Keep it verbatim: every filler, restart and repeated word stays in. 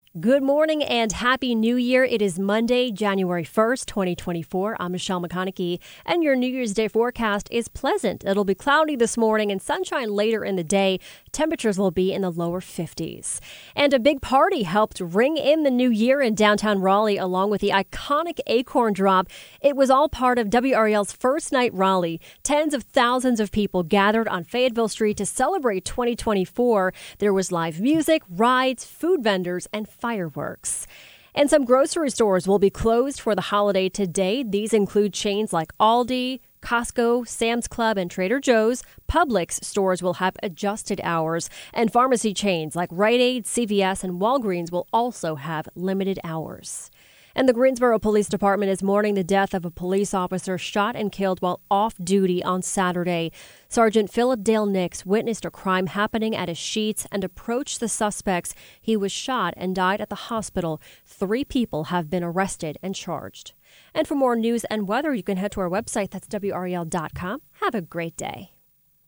Good morning and Happy New Year. It is Monday, January first, twenty twenty-four. I'm Michelle McConaughey, and your New Year's Day forecast is pleasant. It'll be cloudy this morning and sunshine later in the day. Temperatures will be in the lower fifties. And a big party helped ring in the new year in downtown Raleigh, along with the iconic Acorn Drop. It was all part of W R A L's First Night Raleigh. Tens of thousands of people gathered on Fayetteville Street to celebrate twenty twenty-four. There was live music, rides, food vendors, and fireworks. And some grocery stores will be closed for the holiday today. These include chains like Aldi, Costco, Sam's Club, and Trader Joe's. Publix stores will have adjusted hours, and pharmacy chains like Rite Aid, C V S, and Walgreens will also have limited hours. And the Greensboro Police Department is mourning the death of a police officer shot and killed while off duty on Saturday. Sergeant Philip Dale Nix witnessed a crime happening at his Sheetz and approached the suspects. He was shot and died at the hospital. Three people have been arrested and charged. And for more news and weather, you can head to our website. That's W R A L dot com. Have a great day.